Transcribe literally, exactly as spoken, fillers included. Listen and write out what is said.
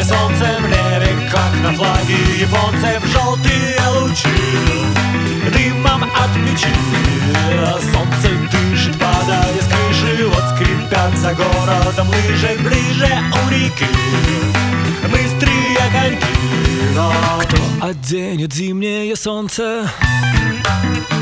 Синее солнце в небе, как на флаге японцев, желтые лучи дымом от печи. Солнце дышит, падая с крыши, вот скрипят за городом лыжи. Ближе у реки быстрые коньки. Но кто оденет зимнее солнце?